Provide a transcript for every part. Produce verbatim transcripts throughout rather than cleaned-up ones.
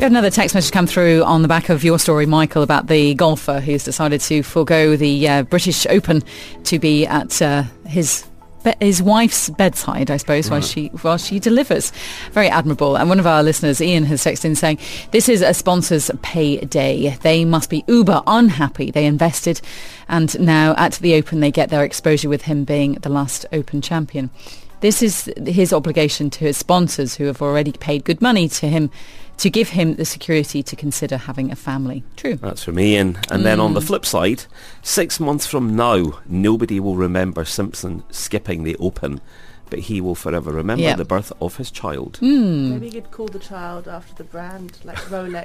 We had another text message come through on the back of your story, Michael, about the golfer who's decided to forego the uh, British Open to be at uh, his his wife's bedside, I suppose, right. while she while she delivers. Very admirable. And one of our listeners, Ian, has texted in saying, this is a sponsor's pay day. They must be uber unhappy. They invested, and now at the Open they get their exposure with him being the last Open champion. This is his obligation to his sponsors, who have already paid good money to him, to give him the security to consider having a family. True. That's from Ian. And mm. then on the flip side, six months from now, nobody will remember Simpson skipping the Open, but he will forever remember yep. the birth of his child. Mm. Maybe you could call the child after the brand, like Rolex.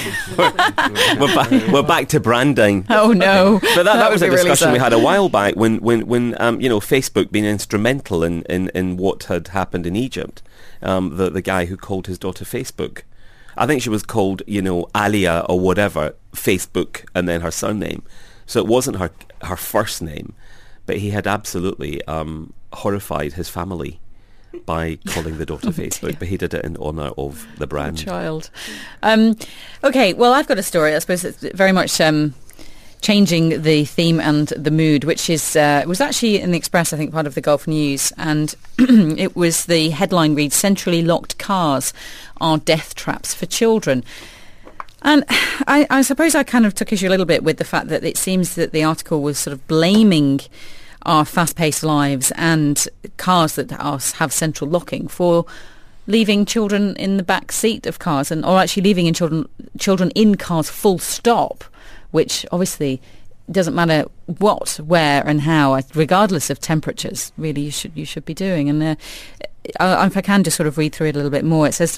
we're, ba- we're back to branding. Oh no! But that, that, that was a discussion really we had a while back when, when, when um, you know, Facebook being instrumental in, in, in what had happened in Egypt. Um, the the guy who called his daughter Facebook. I think she was called, you know, Alia or whatever, Facebook, and then her surname. So it wasn't her her first name, but he had absolutely um, horrified his family by calling the daughter oh Facebook, dear. But he did it in honour of the brand. Oh, child. Um, okay, well, I've got a story. I suppose it's very much um, changing the theme and the mood, which is uh, it was actually in the Express, I think, part of the Gulf News, and it was the headline reads, "Centrally locked cars are death traps for children." And I, I suppose I kind of took issue a little bit with the fact that it seems that the article was sort of blaming our fast-paced lives and cars that are, have central locking for leaving children in the back seat of cars, and or actually leaving in children children in cars full stop, which obviously doesn't matter what, where and how, regardless of temperatures, really you should you should be doing. And uh, if I can just sort of read through it a little bit more, it says,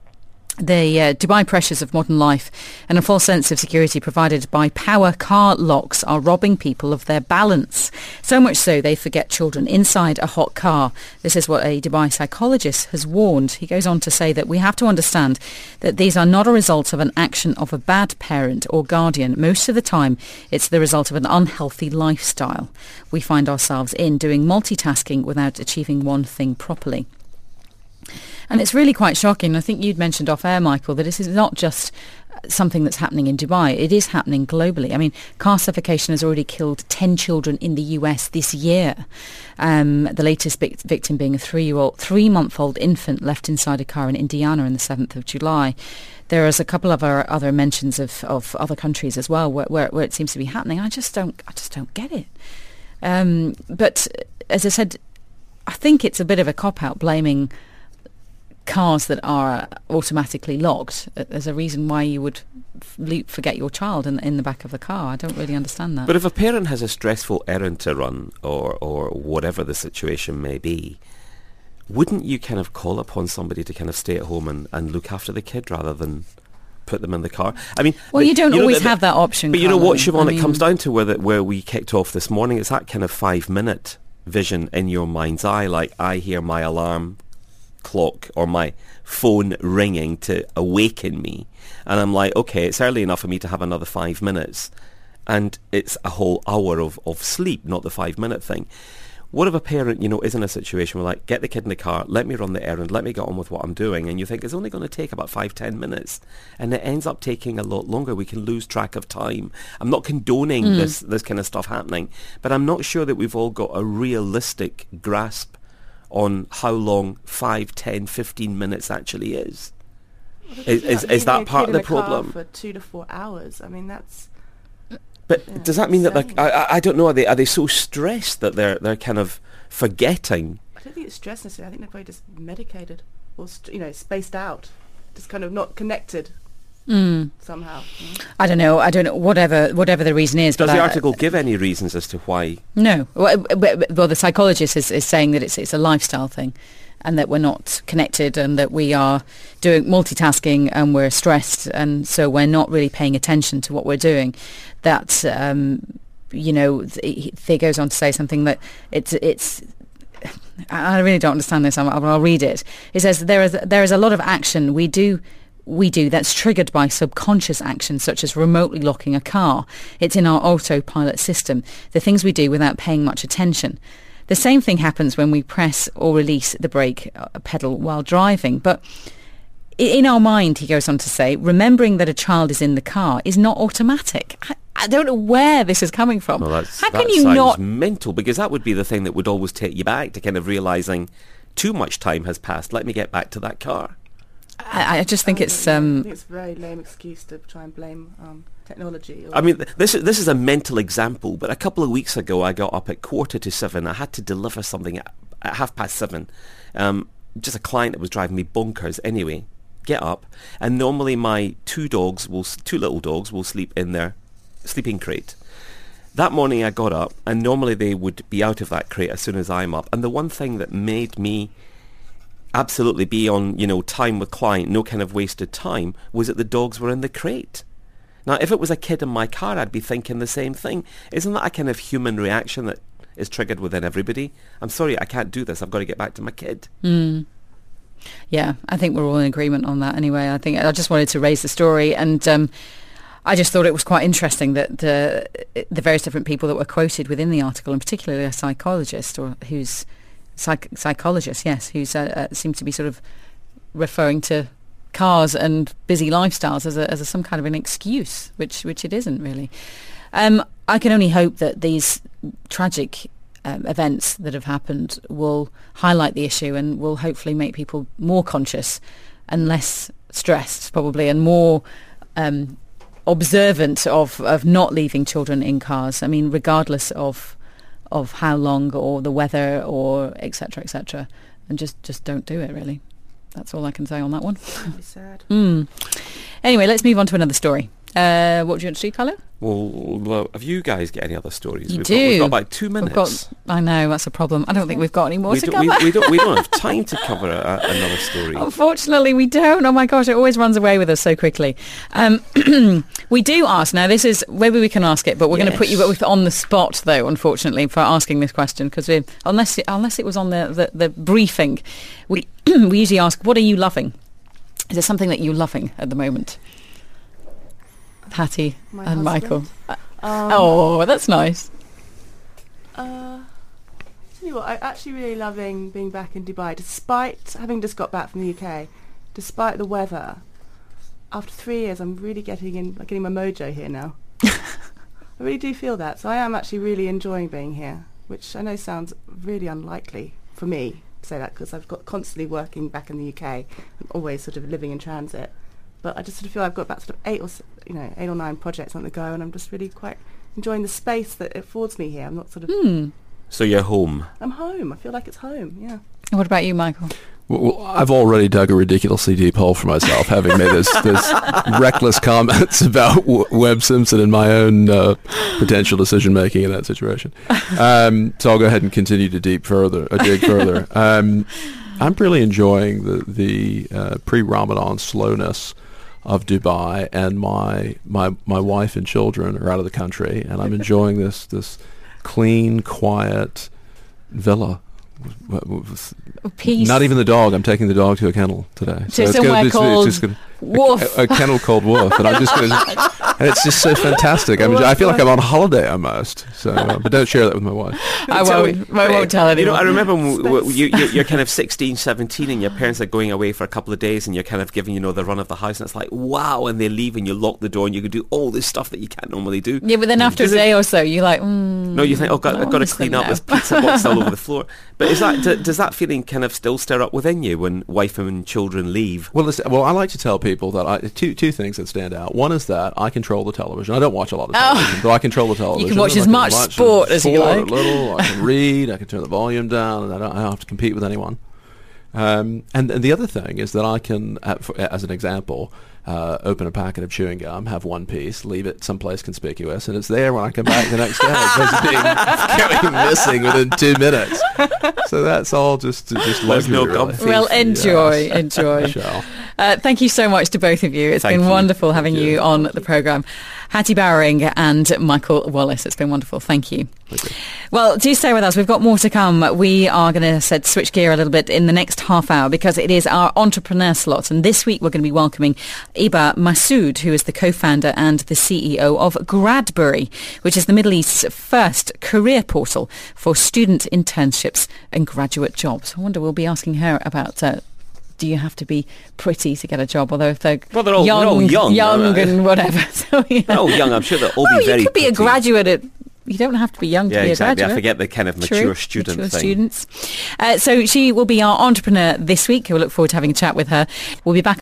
the uh, Dubai pressures of modern life and a false sense of security provided by power car locks are robbing people of their balance. So much so they forget children inside a hot car. This is what a Dubai psychologist has warned. He goes on to say that we have to understand that these are not a result of an action of a bad parent or guardian. Most of the time it's the result of an unhealthy lifestyle we find ourselves in, doing multitasking without achieving one thing properly. And it's really quite shocking. I think you'd mentioned off air, Michael, that this is not just something that's happening in Dubai. It is happening globally. I mean, car suffocation has already killed ten children in the U S this year. Um, the latest vic- victim being a three-year-old, three-month-old infant left inside a car in Indiana on the seventh of July. There is a couple of other, other mentions of, of other countries as well where, where, where it seems to be happening. I just don't, I just don't get it. Um, but as I said, I think it's a bit of a cop-out blaming cars that are automatically locked as a reason why you would f- forget your child in, in the back of the car. I don't really understand that. But if a parent has a stressful errand to run or, or whatever the situation may be, wouldn't you kind of call upon somebody to kind of stay at home and, and look after the kid rather than put them in the car? I mean, well, you don't you always the, the, have that option. But you know what, Colin? Siobhan, I mean, it comes down to where, the, where we kicked off this morning. It's that kind of five-minute vision in your mind's eye, like I hear my alarm clock or my phone ringing to awaken me, and I'm like, okay, it's early enough for me to have another five minutes, and it's a whole hour of, of sleep, not the five minute thing. What if a parent, you know, is in a situation where, like, get the kid in the car, let me run the errand, let me get on with what I'm doing, and you think it's only going to take about five, ten minutes, and it ends up taking a lot longer. We can lose track of time. I'm not condoning mm. this this kind of stuff happening, but I'm not sure that we've all got a realistic grasp on how long five, ten, fifteen minutes actually is. Well, is is, is that part of the problem? For two to four hours. I mean, that's. But yeah, does that mean that insane. like I, I don't know? Are they are they so stressed that they're they're kind of forgetting? I don't think it's stress necessarily. I think they're very just medicated or st- you know spaced out, just kind of not connected. Mm. Somehow. Mm. I don't know. I don't know. Whatever, whatever the reason is. Does but the I, article give any reasons as to why? No. Well, well, the psychologist is, is saying that it's it's a lifestyle thing, and that we're not connected, and that we are doing multitasking, and we're stressed, and so we're not really paying attention to what we're doing. That um, you know, th- he goes on to say something that it's it's. I really don't understand this. I'll, I'll read it. He says there is there is a lot of action we do. We do that's triggered by subconscious actions such as remotely locking a car. It's in our autopilot system, the things we do without paying much attention. The same thing happens when we press or release the brake pedal while driving. But in our mind, he goes on to say, remembering that a child is in the car is not automatic. I, I don't know where this is coming from. Well, that's, How that can you sounds not mental, because that would be the thing that would always take you back to kind of realising too much time has passed. Let me get back to that car. I, I just think I it's... don't know. I Um, think it's a very lame excuse to try and blame um, technology. Or I mean, th- this is, this is a mental example, but a couple of weeks ago I got up at quarter to seven. I had to deliver something at, at half past seven. Um, just a client that was driving me bonkers anyway. Get up, and normally my two dogs will, s- two little dogs will sleep in their sleeping crate. That morning I got up, and normally they would be out of that crate as soon as I'm up. And the one thing that made me absolutely be on, you know, time with client, no kind of wasted time, was that the dogs were in the crate. Now, if it was a kid in my car, I'd be thinking the same thing. Isn't that a kind of human reaction that is triggered within everybody? I'm sorry, I can't do this. I've got to get back to my kid. mm. Yeah, I think we're all in agreement on that anyway. I think I just wanted to raise the story, and um, I just thought it was quite interesting that the the various different people that were quoted within the article, and particularly a psychologist or who's psych- psychologist, yes, who's uh, uh, seemed to be sort of referring to cars and busy lifestyles as a as a, some kind of an excuse, which which it isn't really. Um, I can only hope that these tragic Um, events that have happened will highlight the issue and will hopefully make people more conscious and less stressed, probably, and more um, observant of, of not leaving children in cars. I mean, regardless of of how long or the weather or et cetera, et cetera, and just, just don't do it, really. That's all I can say on that one. really sad. Mm. Anyway, let's move on to another story. Uh, what do you want to do, Carlo? Well, well, have you guys got any other stories? You we've do. Got, we've got about two We've minutes. got, I know, that's a problem. I don't think we've got any more we, to do, cover. we, we, don't, we don't have time to cover a, another story. Unfortunately, we don't. Oh my gosh, it always runs away with us so quickly. Um, we do ask now. This is maybe we can ask it, but we're Yes. going to put you both on the spot, though. Unfortunately, for asking this question, because unless it, unless it was on the, the, the briefing, we we usually ask, "What are you loving?" Is there something that you're loving at the moment? Hattie My and husband. Michael. Uh, Um, oh, that's nice. Uh, tell you what, I'm actually really loving being back in Dubai, despite having just got back from the U K, despite the weather. After three years, I'm really getting in, getting my mojo here now. I really do feel that. So I am actually really enjoying being here, which I know sounds really unlikely for me to say that, because I've got constantly working back in the U K and always sort of living in transit. But I just sort of feel I've got about sort of eight or s- you know eight or nine projects on the go, and I'm just really quite enjoying the space that it affords me here. I'm not sort of Hmm. So you're home. I'm home. I feel like it's home. Yeah. What about you, Michael? Well, I've already dug a ridiculously deep hole for myself, having made this, this reckless comments about w- Webb Simpson and my own uh, potential decision making in that situation. Um, so I'll go ahead and continue to deep further, uh, dig further. Um, I'm really enjoying the the uh, pre-Ramadan slowness of Dubai, and my my my wife and children are out of the country, and I'm enjoying this this clean, quiet villa. Peace. Not even the dog. I'm taking the dog to a kennel today. To it's somewhere gonna, it's, called it's just gonna, Woof. A, a kennel called Woof, and I'm just going to. And it's just so fantastic. I mean, I feel like I'm on holiday almost. So, uh, but don't share that with my wife. I Tell won't. me- I won't tell anyone. You know, I remember when w- w- you, you, you're kind of sixteen, seventeen, and your parents are going away for a couple of days, and you're kind of giving, you know, the run of the house, and it's like, wow, and they leave, and you lock the door, and you can do all this stuff that you can't normally do. Yeah, but then after a Does it- day or so, you're like, mm, No, you think, oh, God, I I've got to miss clean them up now. this pizza box all over the floor. But is that d- does that feeling kind of still stir up within you when wife and children leave? Well, listen, well, I like to tell people that I, two two things that stand out. One is that I control the television. I don't watch a lot of television, but I control the television. Oh. can watch I as much sport as you sport like. A little. I can read. I can turn the volume down, and I don't, I don't have to compete with anyone. Um, and, and the other thing is that I can, uh, for, as an example, uh, open a packet of chewing gum, have one piece, leave it someplace conspicuous, and it's there when I come back the next day, as opposed to being going missing within two minutes. So that's all just just There's no luxury, gum really. thief. Well, enjoy, Yes. enjoy. I shall. Uh, thank you so much to both of you. It's Thank been you. wonderful having Thank you. you. on the programme. Hattie Bowering and Michael Wallace. It's been wonderful. Thank you. Thank you. Well, do stay with us. We've got more to come. We are going to said switch gear a little bit in the next half hour because it is our entrepreneur slot. And this week we're going to be welcoming Iba Masood, who is the co-founder and the C E O of Gradbury, which is the Middle East's first career portal for student internships and graduate jobs. I wonder we'll be asking her about uh, do you have to be pretty to get a job? Although if they're, Well, they're all- young, they're all young, young aren't they? and whatever. So, yeah. They're all young. I'm sure they'll all well, be very you could be a pretty. graduate at... You don't have to be young to Yeah, be exactly. a graduate. I forget the kind of mature True. student mature thing. students. Uh, so she will be our entrepreneur this week. We'll look forward to having a chat with her. We'll be back